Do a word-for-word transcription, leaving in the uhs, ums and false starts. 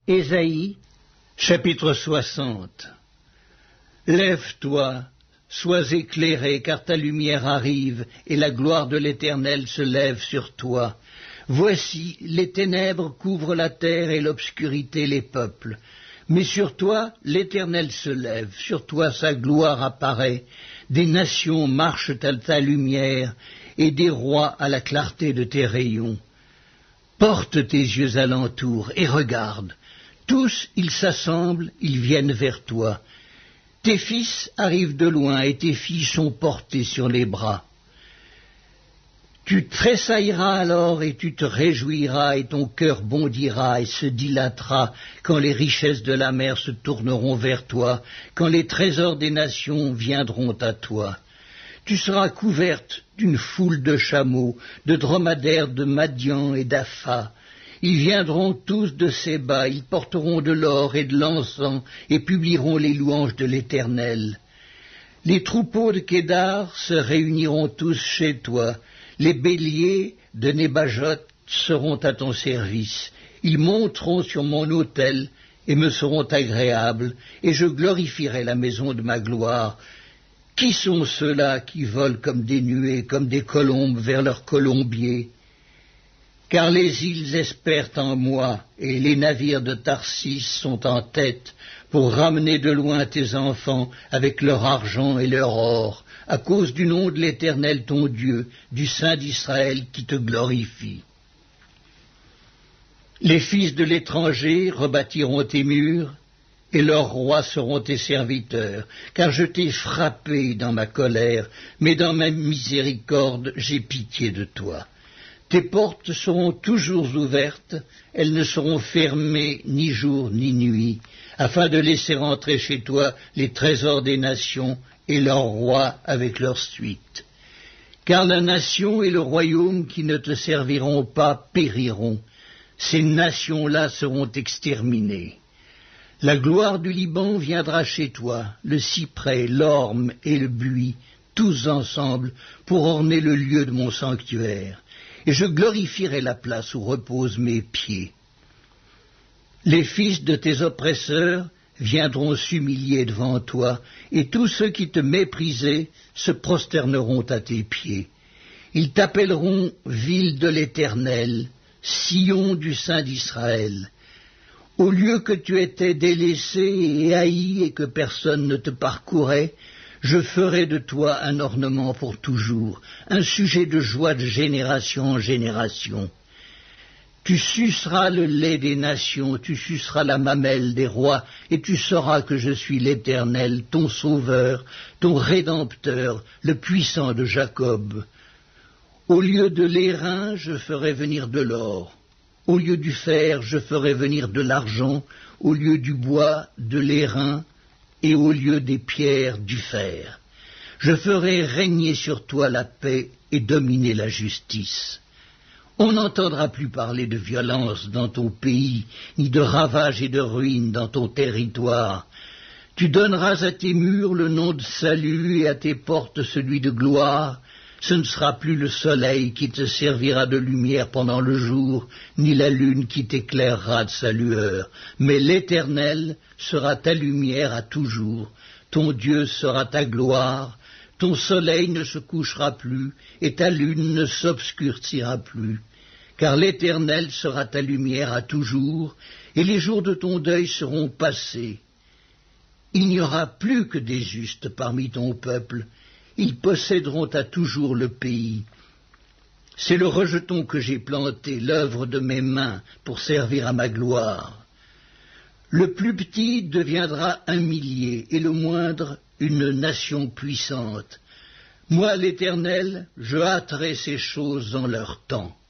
Ésaïe, chapitre soixante. Lève-toi, sois éclairé, car ta lumière arrive, et la gloire de l'Éternel se lève sur toi. Voici, les ténèbres couvrent la terre et l'obscurité les peuples. Mais sur toi, l'Éternel se lève, sur toi sa gloire apparaît. Des nations marchent à ta lumière, et des rois à la clarté de tes rayons. Porte tes yeux alentour et regarde. Tous, ils s'assemblent, ils viennent vers toi. Tes fils arrivent de loin et tes filles sont portées sur les bras. Tu tressailleras alors et tu te réjouiras et ton cœur bondira et se dilatera quand les richesses de la mer se tourneront vers toi, quand les trésors des nations viendront à toi. Tu seras couverte d'une foule de chameaux, de dromadaires de Madian et d'Apha. Ils viendront tous de Séba, ils porteront de l'or et de l'encens et publieront les louanges de l'Éternel. Les troupeaux de Kédar se réuniront tous chez toi. Les béliers de Nébajot seront à ton service. Ils monteront sur mon autel et me seront agréables, et je glorifierai la maison de ma gloire. Qui sont ceux-là qui volent comme des nuées, comme des colombes vers leur colombier? Car les îles espèrent en moi, et les navires de Tarsis sont en tête, pour ramener de loin tes enfants avec leur argent et leur or, à cause du nom de l'Éternel ton Dieu, du Saint d'Israël qui te glorifie. Les fils de l'étranger rebâtiront tes murs, et leurs rois seront tes serviteurs, car je t'ai frappé dans ma colère, mais dans ma miséricorde j'ai pitié de toi. Tes portes seront toujours ouvertes, elles ne seront fermées ni jour ni nuit, afin de laisser entrer chez toi les trésors des nations et leurs rois avec leur suite. Car la nation et le royaume qui ne te serviront pas périront, ces nations-là seront exterminées. La gloire du Liban viendra chez toi, le cyprès, l'orme et le buis, tous ensemble, pour orner le lieu de mon sanctuaire. Et je glorifierai la place où reposent mes pieds. Les fils de tes oppresseurs viendront s'humilier devant toi, et tous ceux qui te méprisaient se prosterneront à tes pieds. Ils t'appelleront ville de l'Éternel, Sion du Saint d'Israël. Au lieu que tu étais délaissé et haï et que personne ne te parcourait, je ferai de toi un ornement pour toujours, un sujet de joie de génération en génération. Tu suceras le lait des nations, tu suceras la mamelle des rois, et tu sauras que je suis l'Éternel, ton sauveur, ton rédempteur, le puissant de Jacob. Au lieu de l'airain, je ferai venir de l'or. Au lieu du fer, je ferai venir de l'argent, au lieu du bois, de l'airain, et au lieu des pierres, du fer. Je ferai régner sur toi la paix et dominer la justice. On n'entendra plus parler de violence dans ton pays, ni de ravages et de ruines dans ton territoire. Tu donneras à tes murs le nom de salut et à tes portes celui de gloire. Ce ne sera plus le soleil qui te servira de lumière pendant le jour, ni la lune qui t'éclairera de sa lueur, mais l'Éternel sera ta lumière à toujours, ton Dieu sera ta gloire, ton soleil ne se couchera plus, et ta lune ne s'obscurcira plus, car l'Éternel sera ta lumière à toujours, et les jours de ton deuil seront passés. Il n'y aura plus que des justes parmi ton peuple, ils posséderont à toujours le pays. C'est le rejeton que j'ai planté, l'œuvre de mes mains, pour servir à ma gloire. Le plus petit deviendra un millier, et le moindre une nation puissante. Moi, l'Éternel, je hâterai ces choses en leur temps.